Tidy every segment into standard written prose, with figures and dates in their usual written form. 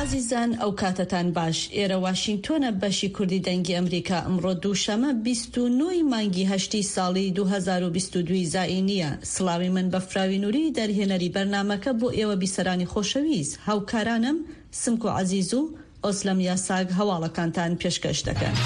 ئازیزان ئەو کاتتان باش ئێرە واشنگتۆنە بەشی کوردی دەنگی ئەمریکا ئەمڕۆ دووشەمە 29 مانگی هەشتی ساڵی 2022 زائینیە. سڵاوی من بەفراوی نووری دەرهێنەری بەرنامەکە بۆ ئێوە بیسەرانی خۆشەویست هاوکارانم سمک و عەزیز و ئۆسلەم یاساگ هەواڵەکانتان پێشکەش دەکەن.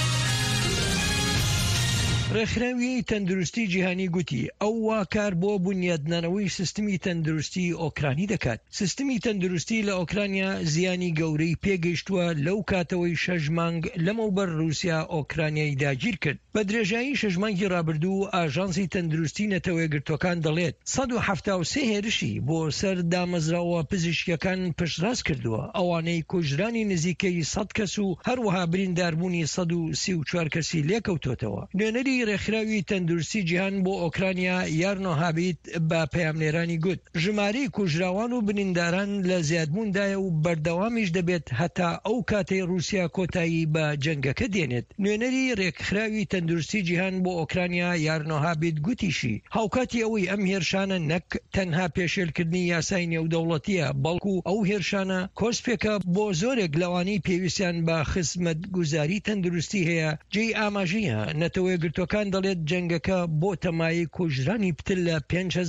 ڕێکخراوی تەندروستی جیهانی گوتی ئەو واکار بۆ بنیادنانەوەی سیستمی تەندروستی ئۆکرانی دەکات. سیستمی تەندروستی لە ئۆکرانیا زیانی گەورەی پێگەیشتووە لەو کاتەوەی 6 مانگ لەمەوبەر رووسیا ئۆکرانیای داگیر کرد. بە درێژایی 6 مانگی ڕابردوو ئاژانسی تەندروستی نەتەوە یەکگرتوەکان دەڵێت 173 هێرشی بۆ سەر دامەزراوە پزیشکیەکان پشتڕاست کردووە، ئەوانەی کوژرانی نزیکەی 100 کەس و هەروەها برینداربوونی 134 کەسی لێکەوتۆتەوە. نوێنەری ڕێکخراوی تەندروستی جیهان بۆ ئۆکرانیا یارنۆ هابیت بە پەیامنێرانی گوت ژمارەی کوژراوان و برینداران لە زیادبووندایە و بەردەوامیش دەبێت هەتا ئەو کاتەی رووسیا کۆتایی بە جەنگەکە دێنێت. نوێنەری ڕێکخراوی تەندروستی جیهان بۆ ئۆکرانیا یارنۆ هابیت گوتیشی هاوکاتی ئەوەی ئەم هێرشانە نەک تەنها پێشێلکردنی یاسای نێودەوڵەتیە بەڵکو ئەو هێرشانە کۆسپێکە بۆ زۆرێک لەوانەی پێویستیان بە خزمەت گوزاری تەندروستی هەیە. جێی ئاماژەیە نەتەوە یەکگرتوەکان دەڵێت جەنگەکە بۆ تەمای کوژرانی پتر لە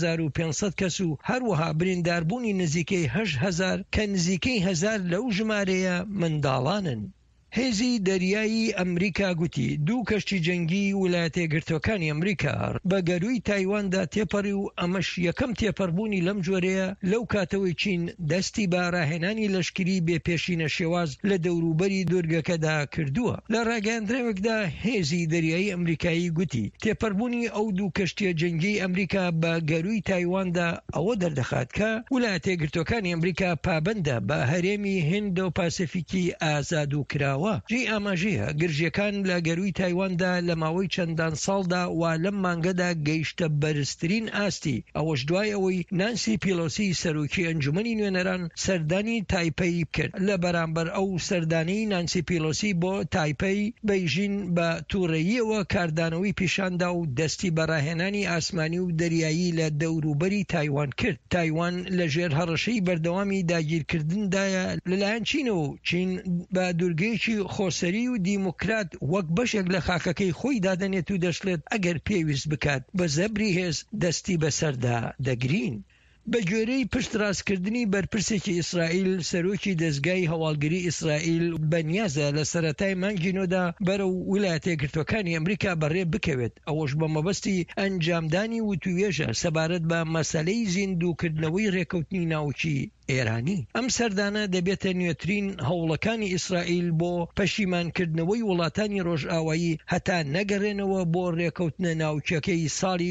5500 کەس و هەروەها برینداربوونی نزیکەی 8000 کە نزیکەی 1000 لەو ژمارەیە منداڵانن. هێزی دەریایی ئەمریکا گوتی دوو کەشتی جەنگی ویلایەتە یەکگرتوەکانی ئەمریکا بە گەروی تایواندا تێپەڕی و ئەمەش یەکەم تێپەڕبوونی لەم جۆرەیە لەو کاتەوەی چین دەستی بە ڕاهێنانی لەشکری بێپێشینە شێواز لە دەوروبەری دورگەکەدا کردووە. لە ڕاگەیاندراوێکدا هێزی دەریایی ئەمریکایی گوتی تێپەڕبوونی ئەو دوو کەشتیە جەنگی ئەمریکا بە گەروی تایواندا ئەوە دەردەخات کە ویلایەتە یەکگرتوەکانی ئەمریکا پابەندە بە هەرێمی هیند و پاسیفیکی ئازاد و کراوە. جێی ئاماژەیە گرژیەکان لە گەروی تایواندا لە ماوەی چەندان ساڵدا وا لەم مانگەدا گەیشتە بەرزترین ئاستی، ئەوەش دوای ئەوەی نانسی پیلۆسی سەرۆکی ئەنجومەنی نوێنەران سەردانی تایپەی کرد. لە بەرامبەر ئەو سەردانی نانسی پیلۆسی بۆ تایپەی بەیژین بە تووڕەییەوە کاردانەوەی پیشاندا و دەستی بەڕاهێنانی ئاسمانی و دەریایی لە دەوروبەری تایوان کرد. تایوان لە ژێر هەڕەشەی بەردەوامی داگیرکردندایە لەلایەن چینەوە و چین بە دوورگەیەکی خۆسەری و دیموکرات وەک بەشێک لە خاکەکەی خۆی دادەنێت و دەشڵێت ئەگەر پێویست بکات بە زەبری هێز دەستی بەسەردا دەگرین. بە گوێرەی پشت ڕاستکردنی بەرپرسێکی ئیسرائیل سەرۆکی دەستگای هەواڵگری ئیسرائیل بەنیازە لە سەرەتای مانگی نۆدا بەرەو ویلایەتە یەکگرتوەکانی ئەمریکا بەڕێ بکەوێت، ئەوەش بە مەبەستی ئەنجامدانی وتوێژە سەبارەت بە مەسەلەی زیندووکردنەوەی ڕێکەوتنی ناوچی ئێرانی. ئەم سەردانە دەبێتە نوێترین هەوڵەکانی ئیسرائیل بۆ پەشیمانکردنەوەی وڵاتانی ڕۆژئاوایی هەتا نەگەڕێنەوە بۆ ڕێکەوتنە ناوچەکەی ساڵی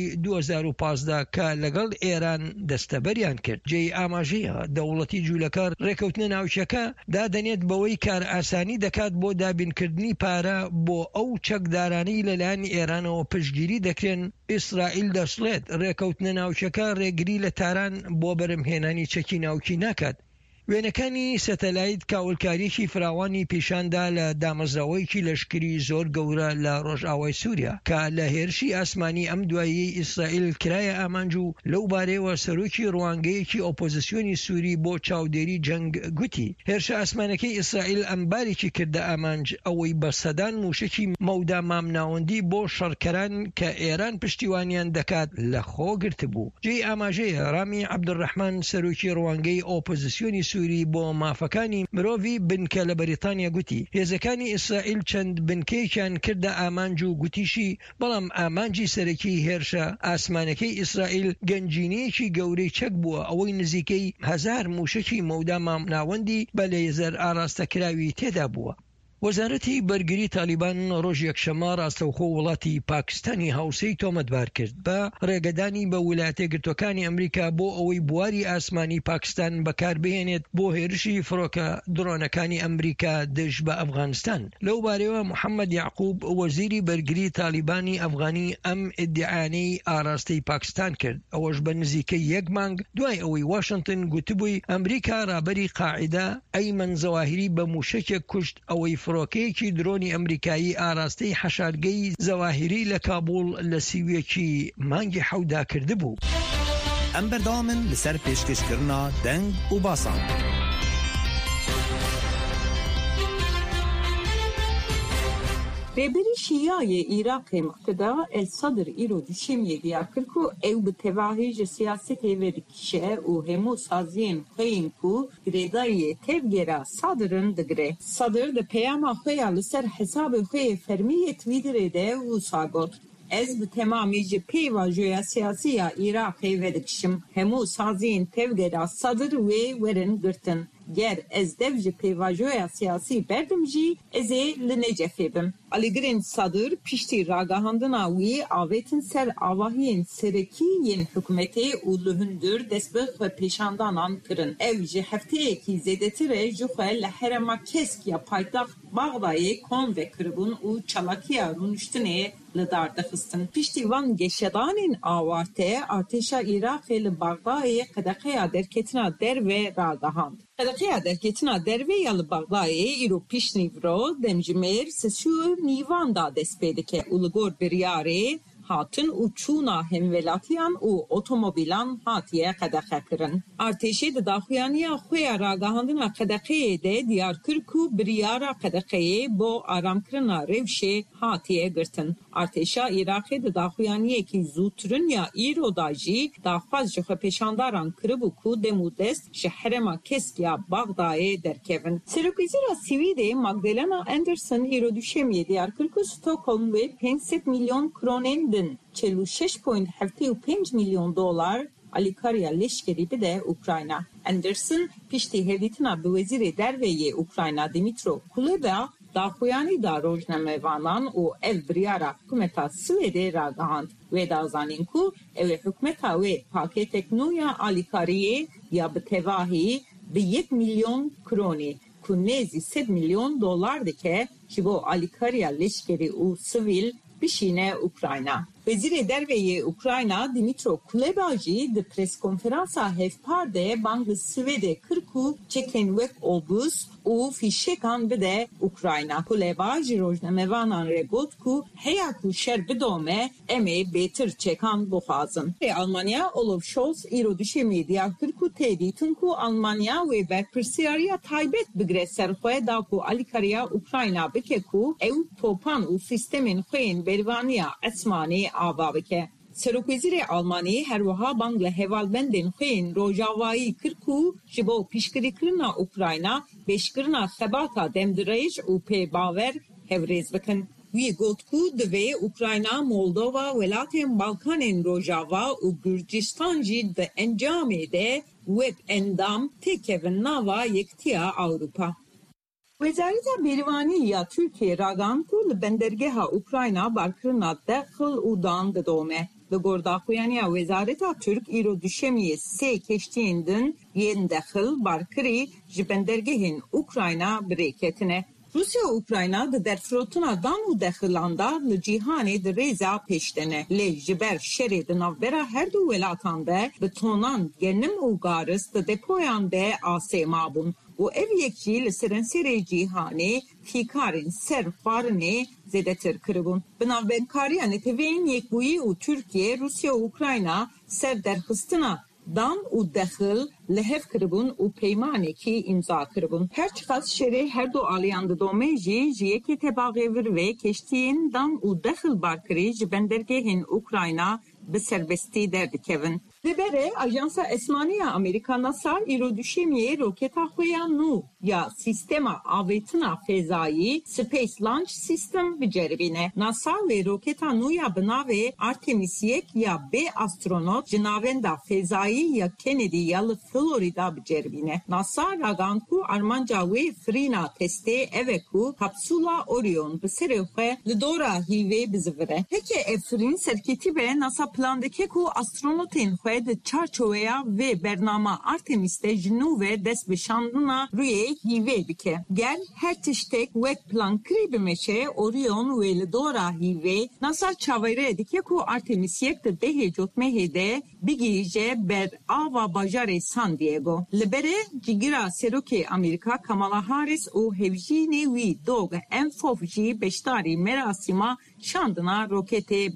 2015 کە لەگەڵ ئێران دەستەبەریان کرد. جێی ئاماژەیە دەوڵەتی جوولەکە ڕێکەوتنە ناوچەکە دادەنێت بەوەی کار ئاسانی دەکات بۆ دابینکردنی پارە بۆ ئەو چەکدارانەی لەلایەن ئێرانەوە پشتگیری دەکرێن. ئیسرائیل دەشڵێت ڕێکەوتنە ناوچەکە ڕێگری لە تاران بۆ بەرهەمهێنانی چەکی ناوکی ناکات. وێنەکانی سەتەلایت کاولکاریەکی فراوانی پیشاندا لە دامەزراوەیەکی لەشکری زۆر گەورە لە ڕۆژئاوای سووریا کە لە هێرشی ئاسمانی ئەم دوایی ئیسرائیل کرایە ئامانج و لەو بارەیەوە سەرۆکی ڕوانگەیەکی ئۆپۆزیسیۆنی سووری بۆ چاودێری جەنگ گوتی هێرشە ئاسمانەکەی ئیسرائیل ئەمبارێکی کردە ئامانج ئەوەی بە سەدان موشکی مەودا مامناوەندی بۆ شەڕکەران کە ئێران پشتیوانیان دەکات لە خۆ گرتبوو. جێی ئاماژەیە ڕامی عەبدوڕەحمان سەرۆکی ڕوانگەی ئۆپۆزیسیۆنی سووری بۆ مافەکانی مرۆڤی بنکە لە بەریتانیا گوتی هێزەکانی ئیسرائیل چەند بنکەیەکیان کردە ئامانج و گوتیشی بەڵام ئامانجی سەرەکی هێرشە ئاسمانەکەی ئیسرائیل گەنجینەیەکی گەورەی چەک بووە، ئەوەی نزیکەی 1000 موشکی مەودا مامناوەندی بە لێزەر ئاراستەکراوی تێدا بووە. وەزارەتی بەرگری تالیبان ڕۆژ یەکشەمە ڕاستەوخۆ وڵاتی پاکستانی هاوسەی تۆمەتبار کرد بە ڕێگەدانی بە ویلایەتە یەکگرتوەکانی ئەمریکا بۆ ئەوەی بواری ئاسمانی پاکستان بەکاربهێنێت بۆ هێرشی فڕۆکە درۆنەکانی ئەمریکا دژ بە ئەفغانستان. لەو بارەوە محەممەد یعقوب وەزیری بەرگری تالیبانی ئەفغانی ئەم ئیدعانەی ئاراستەی پاکستان کرد، ئەوەش بە نزیکەی 1 مانگ دوای ئەوەی واشنگتن گوتبووی ئەمریکا ڕابەری قاعیدا ئەیمەن زەواهری بە موشکێک کوشت، ئەوەی فڕۆکەیەکی درۆنی ئەمریکایی ئاراستەی حەشارگەی زەواهری لە کابوڵ لە سیویەکی مانگی حەودا کردبوو. ئەم بەردەوامن لەسەر پێشکەشکردنا دەنگ و باسان. Rêberî Şîyayê Iraqê Muqteda El Sadr îro duşemiyê diyar kir ku ew bi tevahî ji siyasetê ve dikişe û hemû saziyên xwe yên ku girêdayî tevgera Sadr'ın digire. Sadr di peyama xwe ya li ser hesabê xwe yê fermiyê Twitterê de wisa got. Ez bi temamî ji pêva joya siyasî ya Iraqê vedikişim. Hemû saziyên tevgera Sadr wê werin girtin. Ger ez dev ji pêvajoya siyasî berdim jî ez ê li Necefê bim. Alîgirên Sadr piştî ragahandina wî avêtin ser avahiyên serekî yên hikûmetê û li hundir dest bi xwepêşandanan kirin. Ev ji hefteyekî zêdetir e ji xwe li herêma kesk ya paytaxt Baxdayê konve kiribûn û çalakiya rûniştinê li dar dixistin. Piştî van geşedanên awarte artêşa Iraqê li Baxdayê qedeqeya derketina derve ragahand. Qedeqeya derketina derve ya li Baxdayê îro piştîvro demjimêr sesû nîvan da dest pê dike û li gor biryarê hatin û çûna hemvelatiyan û otomobîlan hatiye qedexe kirin. Artêşê di daxuyaniya xwe ya ragahandina qedeqeyê de diyar kir ku biryara qedeqeyê bo aramkirina rewşê hatiye girtin. Artêşa Iraqê di daxuyaniyekî zûtirin ya îro da jî daxwaz ji xwepêşandaran kiribû ku demû dest ji herêma kesk ya Baxdayê derkevin. Serokvîzîra Swîdê Magdalena Anderson îro duşemiyê diyar kir ku Stockholm ve 500 milyon kronên din 46.75 milyon dolar alîkariya leşkerî bide Ukrayna. Anderson piştî hevdîtina bi wezîrê derveyê Ukrayna Dmytro Kuleba daxuyanî da rojnamevanan û ev biryara hikûmeta Swêdê ragihand. Wê da zanîn ku ew ê hikûmeta wê pakêtek nû ya alîkariyê ya bi tevahî bi 1 milyon kronê ku nêzî 100 milyon dolar dike ji bo alîkariya leşkerî û sivîl bişîne Ukrayna. Wezîrê derveyê Ukrayna Dmytro Kuleba jî di preskonferansa hevpar de bang li Swêdê kir ku çekên wek obûs û fîşekan bide Ukrayna. Kuleba ji rojnamevanan re got ku heya ku şer bidome em ê bêtir çekan bixwazin. Almanya Olaf Scholz îro duşemiyê diyar kir ku tê dîtin ku Almanya wê berpirsiyariya taybet bigire ser xwe da ku alîkariya Ukrayna bike ku ew topan û sîstemên xwe yên bervaniya esmanî ava bike. Serokwezîrê Almanî her wiha bang li hevalbendên xwe yên rojavayî kir ku ji bo pîşgirîkirina Ukrayna bêşkirina xebata demdirêj û pêbawer hevrêz bikin. Wî got ku divê Ukrayna, Moldova, welatên Balkanên Rojava û Gürcistan jî di encamê de wek endam têkevin nava yektiya Awropa. Wezareta Berîvanî ya Türkiye ragan ku li bendergeha Ukrayna barkirina dexil û dan didome. Li gor daxuyaniya Wezareta Türk îro duşemiyê sê keştiyên din yên dexil barkirî ji bendergehên Ukrayna birêketine. Rusya û Ukrayna di derfirotina dan û dexilan da li cîhanê di rêza pêştene. Lê ji ber şerê di navbera her du welatan de bi tonan genim û garis di depoyan de asê mabûn. û ev yekî li serenserê cîhanê fîkarên ser xwarinê zêdetir kiribûn. Bi navberdkariya netewên yekbûyî û Tirkiye, Rusya û Ukrayna ser derxistina dan û dexil li hev kiribûn û peymanekî îmza kiribûn. Her çiqas şerê her du aliyan didome jî ji yekê tebaxêvir vê keştiyên dan û dexil barkirî ji bendergehên Ukrayna bi serbestî derdikevin. Libere Ajansa Esmaniya Amerika NASA îro duşemiyê roketa xwe ya nû ya sistema avêtina fezayî Space Launch System biceribîne. NASA wê roketa nû ya bi navê Artemis 1 ya bê astronot ji navenda fezayî ya Kennedy ya li Florida biceribîne. NASA ragand ku armanca wê firîna testê ev e ku kapsula Orion bi serê xwe li dora hîvê bizivire. Heke ev firîn serketî be NASA plan dike ku astronotên xwe di çarçoveya ve bernama Artemis'te ji nû ve dest bi şandina rûyê hîvê bike. Gel her tiştek wek plan kirî bimeşe Orion wê li dora hîvê NASA çavêre dike ku Artemis 1 di dehê cotmehê de bigîje ber ava bajarê San Diego. Li bere cîgira serokê Amerîka Kamala Harris û hevjînê wî Doug Emhoff jî beşdarî merasîma şandina roketê